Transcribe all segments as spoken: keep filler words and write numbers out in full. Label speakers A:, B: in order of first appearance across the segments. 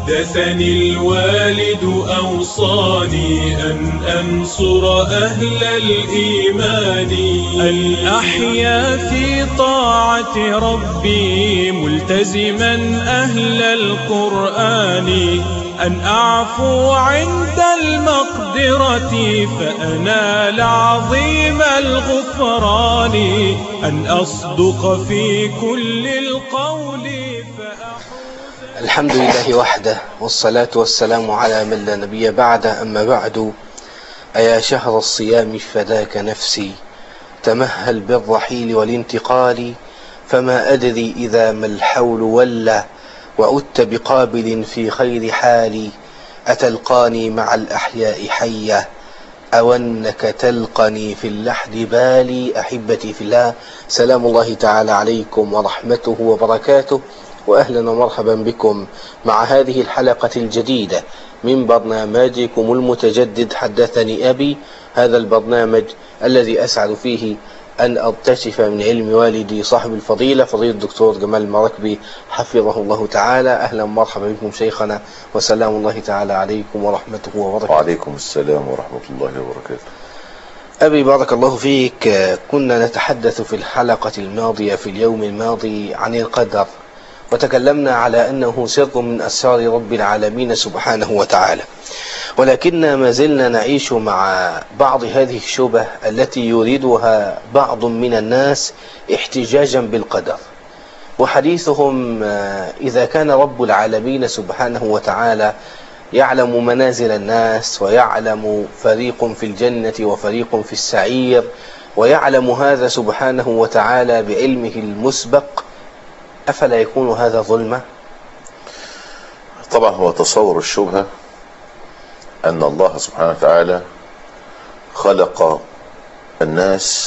A: حدثني الوالد أوصاني أن أنصر أهل الإيمان، أن أحيا في طاعة ربي ملتزما أهل القرآن، أن أعفو عند المقدرة فأنال عظيم الغفران، أن أصدق في كل القول فأحوز.
B: الحمد لله وحده، والصلاة والسلام على من لا نبي بعده. أما بعد، أيا شهر الصيام فداك نفسي، تمهل بالرحيل والانتقال، فما أدري إذا ما الحول ولى، وعدت بقابل في خير حالي، أتلقاني مع الأحياء حية، أو أنك تلقني في اللحد بالي. أحبتي في الله، سلام الله تعالى عليكم ورحمته وبركاته، وأهلا ومرحبا بكم مع هذه الحلقة الجديدة من برنامجكم المتجدد حدثني أبي. هذا البرنامج الذي أسعد فيه أن أرتشف من علم والدي صاحب الفضيلة فضيلة الدكتور جمال المراكبي حفظه الله تعالى. أهلا ومرحبا بكم شيخنا، وسلام الله تعالى عليكم ورحمته وبركاته.
C: وعليكم السلام ورحمة الله وبركاته.
B: أبي بارك الله فيك، كنا نتحدث في الحلقة الماضية في اليوم الماضي عن القدر، وتكلمنا على أنه سر من أسرار رب العالمين سبحانه وتعالى، ولكننا ما زلنا نعيش مع بعض هذه الشبه التي يريدها بعض من الناس احتجاجا بالقدر، وحديثهم إذا كان رب العالمين سبحانه وتعالى يعلم منازل الناس، ويعلم فريق في الجنة وفريق في السعير، ويعلم هذا سبحانه وتعالى بعلمه المسبق، أفلا يكون هذا ظلما؟
C: طبعا هو تصور الشبهة أن الله سبحانه وتعالى خلق الناس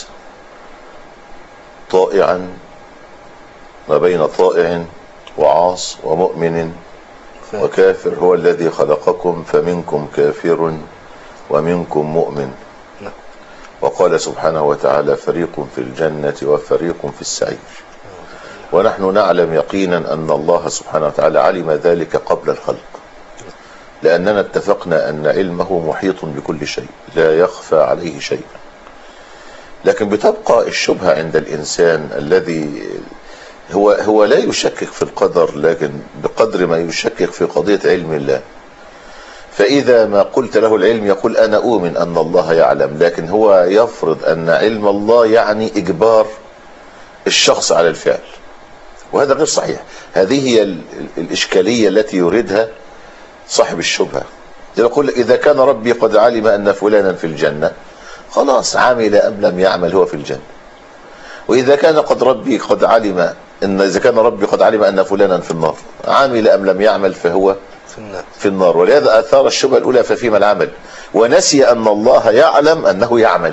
C: طائعا ما بين طائع وعاص ومؤمن وكافر، هو الذي خلقكم فمنكم كافر ومنكم مؤمن. وقال سبحانه وتعالى فريق في الجنة وفريق في السعير. ونحن نعلم يقينا أن الله سبحانه وتعالى علم ذلك قبل الخلق، لأننا اتفقنا أن علمه محيط بكل شيء لا يخفى عليه شيء. لكن بتبقى الشبهة عند الإنسان الذي هو هو لا يشكك في القدر، لكن بقدر ما يشكك في قضية علم الله. فإذا ما قلت له العلم يقول أنا أؤمن أن الله يعلم، لكن هو يفرض أن علم الله يعني إجبار الشخص على الفعل، وهذا غير صحيح. هذه هي الإشكالية التي يريدها صاحب الشبهة. يقول إذا كان ربي قد علم أن فلانا في الجنة، خلاص عمل أم لم يعمل هو في الجنة. وإذا كان قد ربي قد علم إن إذا كان ربي قد علم أن فلانا في النار، عمل أم لم يعمل فهو في النار, في النار. ولهذا أثار الشبهة الأولى ففيما العمل، ونسي أن الله يعلم أنه يعمل،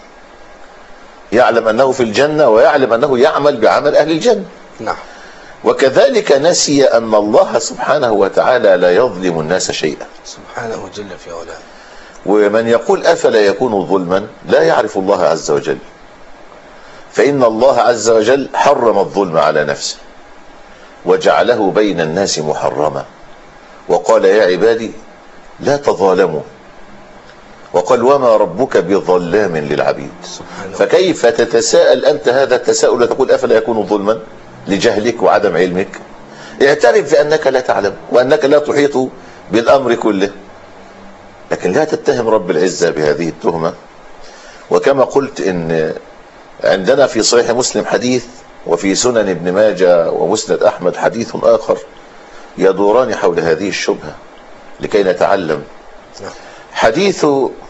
C: يعلم أنه في الجنة ويعلم أنه يعمل بعمل أهل الجنة.
B: نعم.
C: وكذلك نسي أن الله سبحانه وتعالى لا يظلم الناس شيئا
B: سبحانه جل في علاه.
C: ومن يقول أفلا يكون ظلما لا يعرف الله عز وجل، فإن الله عز وجل حرم الظلم على نفسه وجعله بين الناس محرما، وقال يا عبادي لا تظالموا، وقال وما ربك بظلام للعبيد. فكيف تتساءل أنت هذا التساؤل وتقول أفلا يكون ظلما لجهلك وعدم علمك؟ اعترف بأنك لا تعلم وأنك لا تحيط بالأمر كله، لكن لا تتهم رب العزة بهذه التهمة. وكما قلت إن عندنا في صحيح مسلم حديث، وفي سنن ابن ماجه ومسند أحمد حديث آخر يدوران حول هذه الشبهة لكي نتعلم. حديث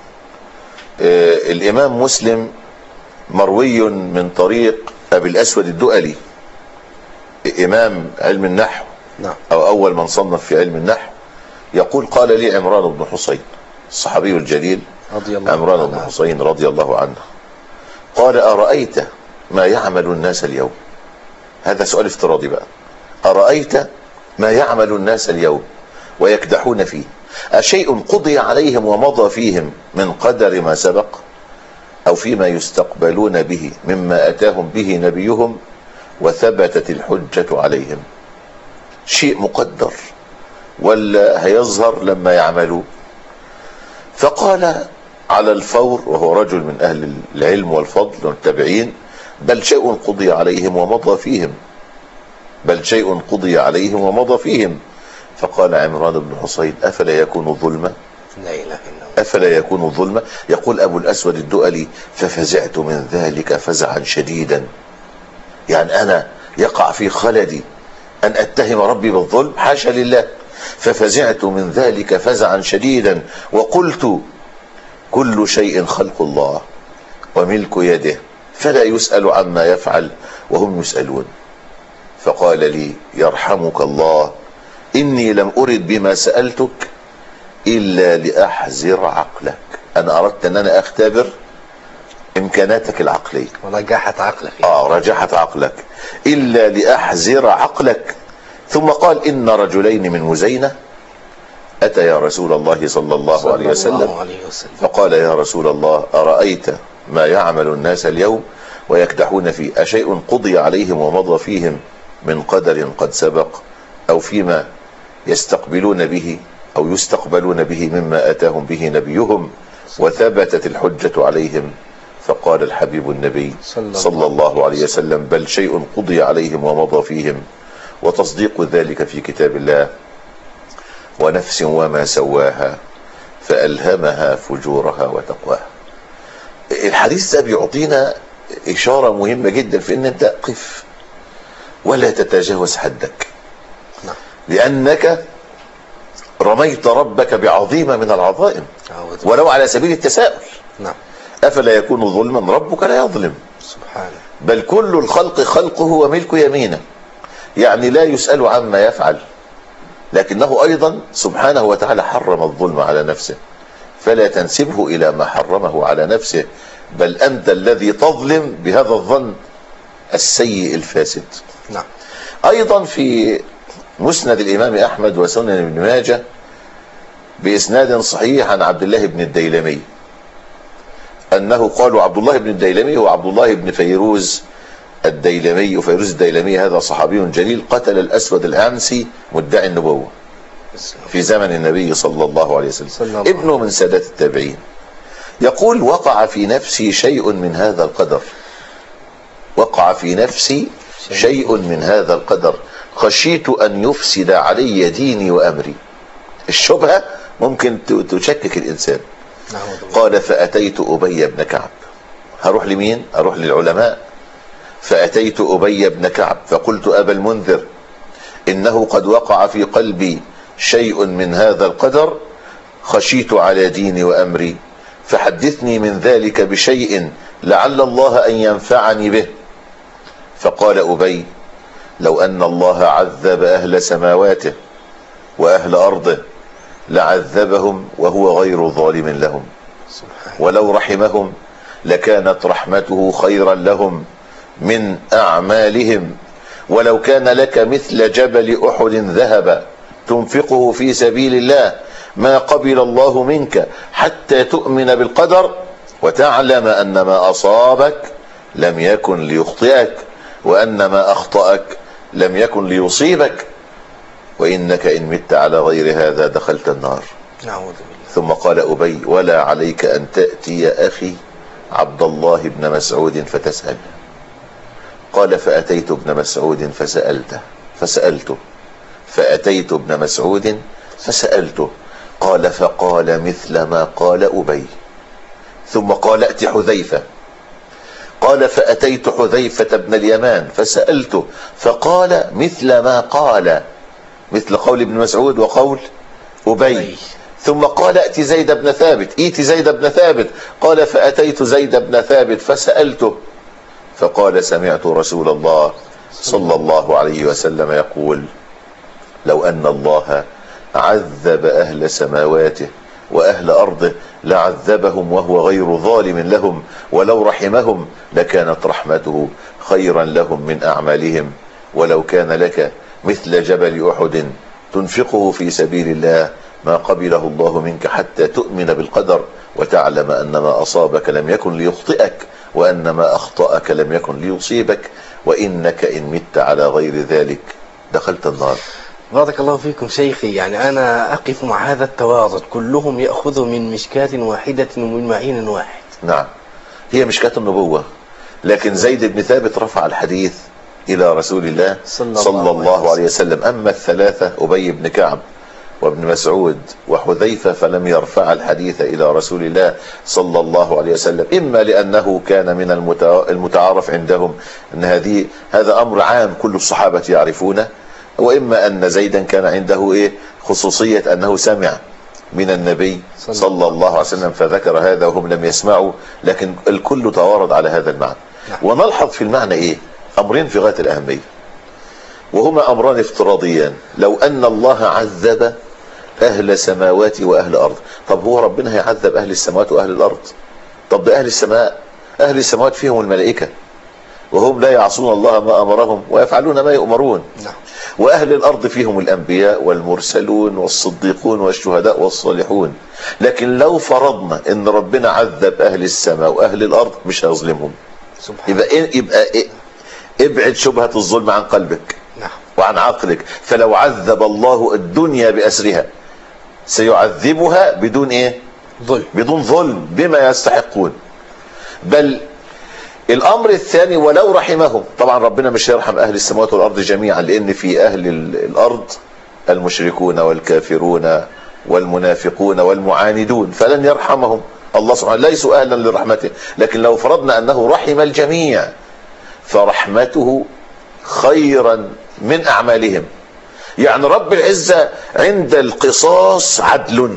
C: الإمام مسلم مروي من طريق أبي الأسود الدؤلي، إمام علم النحو أو أول من صنف في علم النحو، يقول قال لي عمران بن حسين الصحابي الجليل عمران بن حسين رضي الله عنه، قال أرأيت ما يعمل الناس اليوم؟ هذا سؤال افتراضي بقى. أرأيت ما يعمل الناس اليوم ويكدحون فيه، أشيء قضي عليهم ومضى فيهم من قدر ما سبق، أو فيما يستقبلون به مما أتاهم به نبيهم وثبتت الحجة عليهم؟ شيء مقدر ولا هيظهر لما يعملوا؟ فقال على الفور، وهو رجل من أهل العلم والفضل والتابعين: بل شيء قضي عليهم ومضى فيهم، بل شيء قضي عليهم ومضى فيهم. فقال عمران بن حصين: أفلا يكون ظلما؟
B: لا إله إلا الله.
C: أفلا يكون ظلما؟ يقول أبو الأسود الدؤلي: ففزعت من ذلك فزعا شديدا. يعني أنا يقع في خلدي أن أتهم ربي بالظلم؟ حاشا لله. ففزعت من ذلك فزعا شديدا وقلت: كل شيء خلق الله وملك يده، فلا يسأل عما يفعل وهم يسألون. فقال لي: يرحمك الله، إني لم أرد بما سألتك إلا لأحزر عقلك. أنا أردت أن أنا أختبر إمكاناتك العقلية،
B: ورجحت عقلك.
C: آه رجحت عقلك. إلا لأحزر عقلك. ثم قال: إن رجلين من مزينة أتى يا رسول الله صلى الله عليه وسلم فقال: يا رسول الله، أرأيت ما يعمل الناس اليوم ويكدحون فيه، أشيء قضي عليهم ومضى فيهم من قدر قد سبق، أو فيما يستقبلون به أو يستقبلون به مما أتاهم به نبيهم وثبتت الحجة عليهم؟ فقال الحبيب النبي صلى الله عليه وسلم: بل شيء قضي عليهم ومضى فيهم، وتصديق ذلك في كتاب الله. ونفس وما سواها فألهمها فجورها وتقواها. الحديث ده بيعطينا إشارة مهمة جدا في أن أنت قف ولا تتجاوز حدك، لأنك رميت ربك بعظيمة من العظائم ولو على سبيل التساؤل. أفلا يكون ظلما؟ ربك لا يظلم
B: سبحانه، بل
C: كل الخلق خلقه وملك يمينه، يعني لا يسأل عما يفعل، لكنه أيضا سبحانه وتعالى حرم الظلم على نفسه، فلا تنسبه إلى ما حرمه على نفسه، بل أنت الذي تظلم بهذا الظن السيء الفاسد.
B: نعم.
C: أيضا في مسند الإمام أحمد وسنن ابن ماجه بإسناد صحيح عن عبد الله بن الديلمي أنه قالوا: عبد الله بن الديلمي هو عبد الله بن فيروز الديلمي، وفيروز الديلمي هذا صحابي جليل قتل الأسود العنسي مدعي النبوة في زمن النبي صلى الله عليه وسلم، ابنه من سادات التابعين. يقول: وقع في نفسي شيء من هذا القدر، وقع في نفسي شيء من هذا القدر، خشيت أن يفسد علي ديني وأمري. الشبهة ممكن تشكك الإنسان. قال: فأتيت أبي بن كعب. هروح لمين؟ أروح للعلماء. فأتيت أبي بن كعب فقلت: أبا المنذر، إنه قد وقع في قلبي شيء من هذا القدر، خشيت على ديني وأمري، فحدثني من ذلك بشيء لعل الله أن ينفعني به. فقال أبي: لو أن الله عذب أهل سماواته وأهل أرضه لعذبهم وهو غير ظالم لهم، ولو رحمهم لكانت رحمته خيرا لهم من أعمالهم، ولو كان لك مثل جبل أحد ذهب تنفقه في سبيل الله ما قبل الله منك حتى تؤمن بالقدر وتعلم أن ما أصابك لم يكن ليخطئك وأن ما أخطأك لم يكن ليصيبك، وإنك إن مت على غير هذا دخلت النار. ثم قال أبي: ولا عليك أن تأتي أخي عبد الله بن مسعود فتسأل. قال: فأتيت ابن مسعود فسألته فسألته فأتيت ابن مسعود فسألته قال: فقال مثل ما قال أبي. ثم قال: ائت حذيفة. قال: فأتيت حذيفة بن اليمان فسألته فقال مثل ما قال، مثل قول ابن مسعود وقول أبي. ثم قال: ائت زيد بن ثابت. ائت زيد بن ثابت. قال: فأتيت زيد بن ثابت فسألته فقال: سمعت رسول الله صلى الله عليه وسلم يقول: لو أن الله عذب أهل سماواته وأهل أرضه لعذبهم وهو غير ظالم لهم، ولو رحمهم لكانت رحمته خيرا لهم من أعمالهم، ولو كان لك مثل جبل أحد تنفقه في سبيل الله ما قبله الله منك حتى تؤمن بالقدر وتعلم أن ما أصابك لم يكن ليخطئك وأن ما أخطأك لم يكن ليصيبك، وإنك إن مت على غير ذلك دخلت النار.
B: بارك الله فيكم شيخي. يعني أنا أقف مع هذا التوارد، كلهم يأخذ من مشكاة واحدة ومن معين واحد.
C: نعم، هي مشكاة النبوة، لكن زيد بن ثابت رفع الحديث إلى رسول الله صلى, صلى الله عليه وسلم. أما الثلاثة أبي بن كعب وابن مسعود وحذيفة فلم يرفع الحديث إلى رسول الله صلى الله عليه وسلم، إما لأنه كان من المتعارف عندهم أن هذه هذا أمر عام كل الصحابة يعرفونه، وإما أن زيدا كان عنده إيه خصوصية أنه سمع من النبي صلى الله عليه وسلم فذكر هذا وهم لم يسمعوا، لكن الكل توارد على هذا المعنى. ونلحظ في المعنى إيه أمرين في غاية الأهمية، وهما أمران افتراضيان. لو أن الله عذب أهل السماوات وأهل الأرض، طب هو ربنا هيعذب أهل السماوات وأهل الأرض؟ طب ده أهل السماء، أهل السماوات فيهم الملائكة وهم لا يعصون الله ما أمرهم ويفعلون ما يؤمرون. وأهل الأرض فيهم الأنبياء والمرسلون والصديقون والشهداء والصالحون. لكن لو فرضنا أن ربنا عذب أهل السماء وأهل الأرض مش هيظلمهم. يبقى إيه؟ يبقى إيه؟ ابعد شبهة الظلم عن قلبك وعن عقلك. فلو عذب الله الدنيا بأسرها سيعذبها بدون ايه ظلم، بدون ظلم بما يستحقون. بل الامر الثاني ولو رحمهم، طبعا ربنا مش هيرحم اهل السماوات والارض جميعا، لان في اهل الارض المشركون والكافرون والمنافقون والمعاندون فلن يرحمهم الله سبحانه، ليسوا اهلا لرحمته. لكن لو فرضنا انه رحم الجميع فرحمته خيرا من اعمالهم. يعني رب العزة عند القصاص عدل،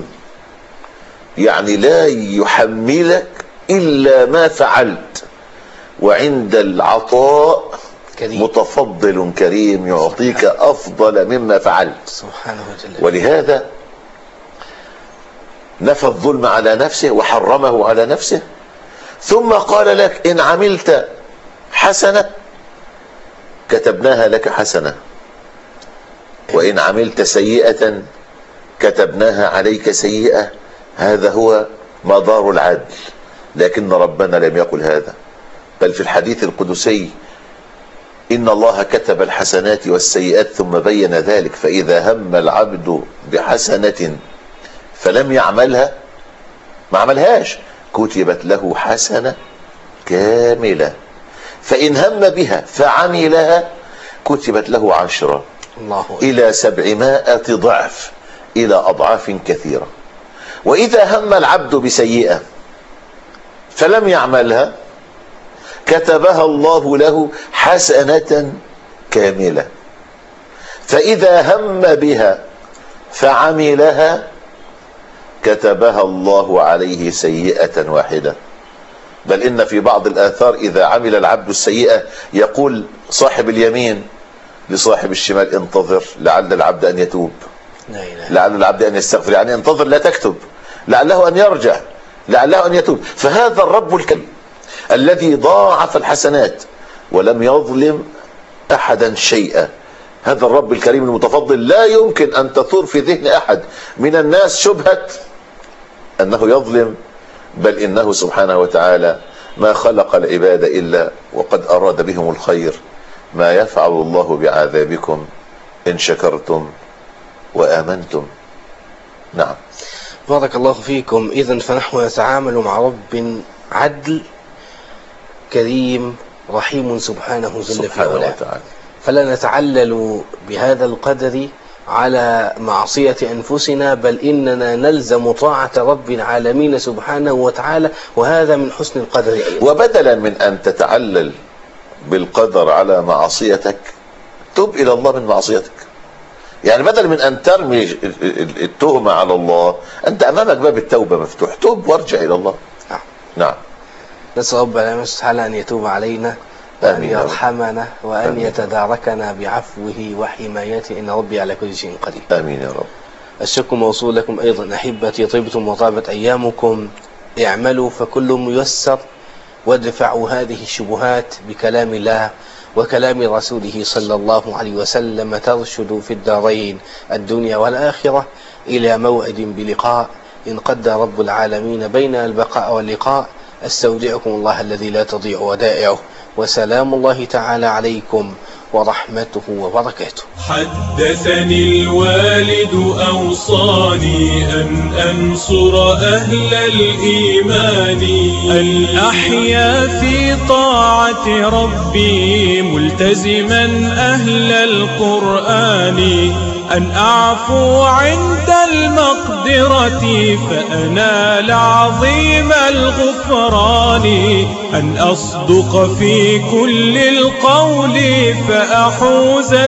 C: يعني لا يحملك الا ما فعلت، وعند العطاء كريم. متفضل كريم يعطيك افضل مما فعلت سبحانه وتعالى. ولهذا نفى الظلم على نفسه وحرمه على نفسه، ثم قال لك ان عملت حسنة كتبناها لك حسنة، وإن عملت سيئة كتبناها عليك سيئة. هذا هو مدار العدل. لكن ربنا لم يقل هذا، بل في الحديث القدسي إن الله كتب الحسنات والسيئات ثم بين ذلك، فإذا هم العبد بحسنة فلم يعملها، ما عملهاش، كتبت له حسنة كاملة، فإن هم بها فعملها كتبت له عشرة الله إلى سبعمائة ضعف إلى أضعاف كثيرة. وإذا هم العبد بسيئة فلم يعملها كتبها الله له حسنة كاملة، فإذا هم بها فعملها كتبها الله عليه سيئة واحدة. بل إن في بعض الآثار إذا عمل العبد السيئة يقول صاحب اليمين لصاحب الشمال انتظر لعل العبد أن يتوب، لعل العبد أن يستغفر، يعني انتظر لا تكتب، لعله أن يرجع، لعله أن يتوب. فهذا الرب الكريم الذي ضاعف الحسنات ولم يظلم أحدا شيئا، هذا الرب الكريم المتفضل لا يمكن أن تثور في ذهن أحد من الناس شبهة أنه يظلم، بل إنه سبحانه وتعالى ما خلق العباد إلا وقد أراد بهم الخير. ما يفعل الله بعذابكم إن شكرتم وآمنتم. نعم.
B: بارك الله فيكم. إذن فنحن نتعامل مع رب عدل كريم رحيم سبحانه جل في علاه، فلا نتعلل بهذا القدر على معصية أنفسنا، بل إننا نلزم طاعة رب العالمين سبحانه وتعالى، وهذا من حسن القدر أيضا.
C: وبدلا من أن تتعلل بالقدر على معصيتك تب إلى الله من معصيتك. يعني بدل من أن ترمي التهمة على الله أنت أمامك باب التوبة مفتوح، توب وارجع إلى الله.
B: نعم.
C: نعم.
B: نسأل رب العالمين سبحانه أن يتوب علينا وأن يرحمنا وأن آمين. يتداركنا بعفوه وحمايته، إن ربي على كل شيء قدير.
C: آمين يا رب.
B: الشكر موصول لكم أيضا أحبتي، طيبتم وطابت أيامكم، اعملوا فكل ميسر، وادفعوا هذه الشبهات بكلام الله وكلام رسوله صلى الله عليه وسلم، ترشدوا في الدارين الدنيا والآخرة إلى موعد بلقاء إن قدر رب العالمين بين البقاء واللقاء. استودعكم الله الذي لا تضيع ودائعه، وسلام الله تعالى عليكم ورحمته وبركاته.
A: حدثني الوالد أوصاني أن أنصر أهل الإيمان، أن أحيا في طاعة ربي ملتزما أهل القرآن، أن أعفو عند المقدرة فأنال عظيم الغفران، أن أصدق في كل القول فأحوز